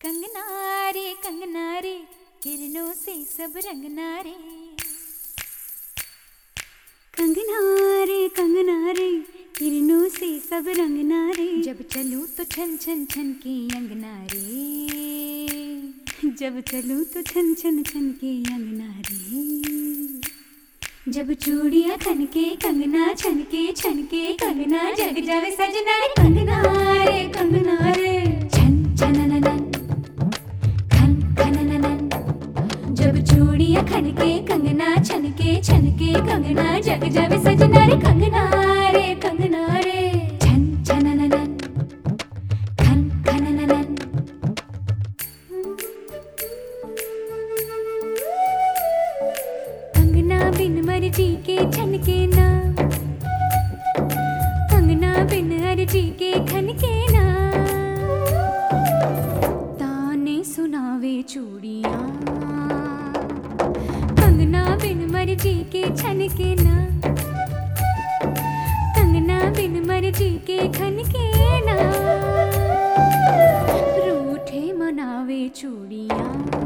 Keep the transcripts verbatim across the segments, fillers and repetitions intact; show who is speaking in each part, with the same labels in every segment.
Speaker 1: कंगना रे कंगना रे किरणों से सब रंगना रे।
Speaker 2: कंगना रे कंगना रे किरणों से सब रंगना रे।
Speaker 1: जब चलूं तो छन छन छन के अंगना रे।
Speaker 2: जब चलूं तो छन छन छन के अंगना रे।
Speaker 1: जब चूड़ियां खन के कंगना छन के छन के कंगना जग जावे सजना रे। कंगना रे कंगना रे छन छनननन खन खनननन। जब चूड़ियां खन के कंगना छन के छन के कंगना जग जावे सजना रे। कंगना रे कंगना रे छन छनननन खन खनननन। कंगना बिन मर्जी के छन के ना। कंगना बिन अर्जी के खन के ना। ताने सुनावे चूड़ियां कंगना बिन मर्जी के छन के ना। कंगना बिन मर्जी के खन के ना। रूठे मनावे चूड़ियां।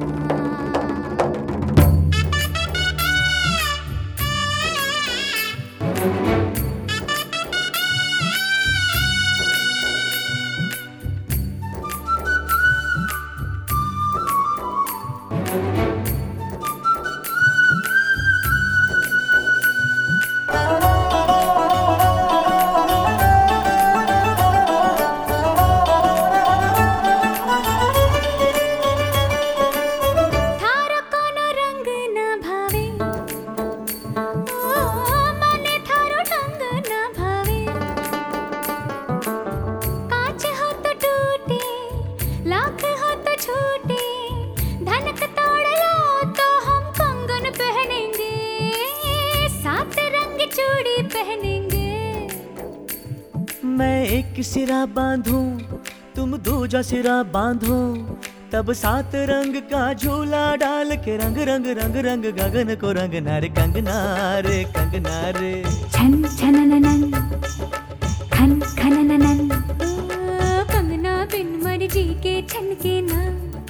Speaker 3: मैं एक सिरा बांधूं तुम दूजा सिरा बांधो। तब सात रंग का झूला डाल के रंग रंग रंग रंग गगन को रंगना रे। कंगना रे कंगना रे
Speaker 1: छन छनननन खन खनननन। कंगना बिन मर्जी के छन के ना।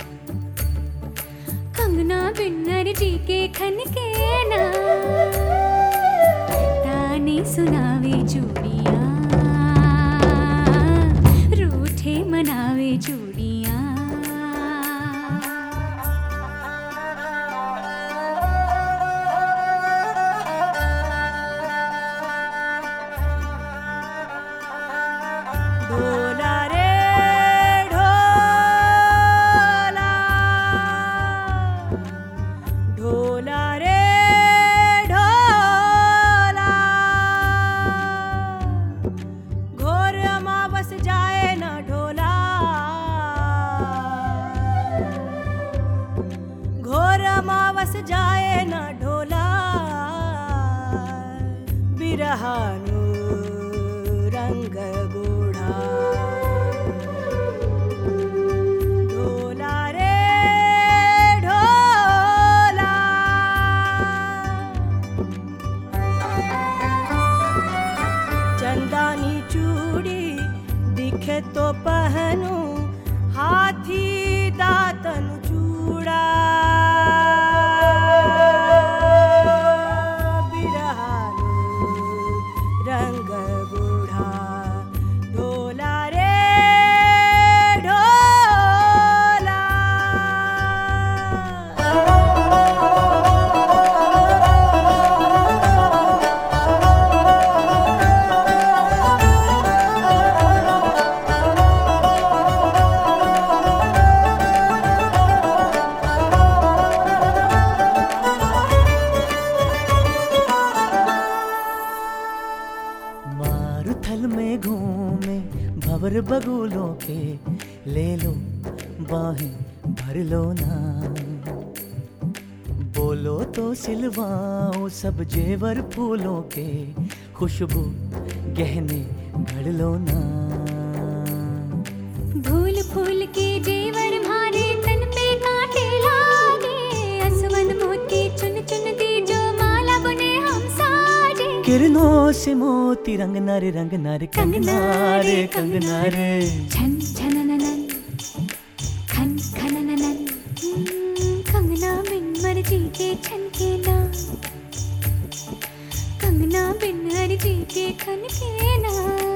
Speaker 1: कंगना बिन अर्जी के खन के ना। ताने सुनावे चूड़ियां रूठे मनावे चूड़ियां।
Speaker 3: ढोला रे ढोला ढोला रे ढोला। घोर अमावस जाए न ढोला। घोर अमावस जाए न ढोला। बिरहानु रंग गोढ़ा। ढोला रे ढोला। चंदानी चूड़ी दिखे तो पहनूं। हाथी दातन चूड़ा। बिरहानु रंग बूढ़ा। ढोला रे ढोला। मारुथल में घूमे भंवर बगुलों के। ले लो बाहें भर लो ना। बोलो तो सिलवाओ सब जेवर फूलों के। खुशबू गहने घड़ लो ना।
Speaker 1: फूल फूल के जेवर मारे तन पे कांटे लागे। असवन मोती चुन चुन दी जो माला बुने हम साजे।
Speaker 3: किरणों से मोती रंगना रे रंगना रे। कंगना रे कंगना रे
Speaker 1: छन छनननन खन खन।
Speaker 2: खनके खनके ना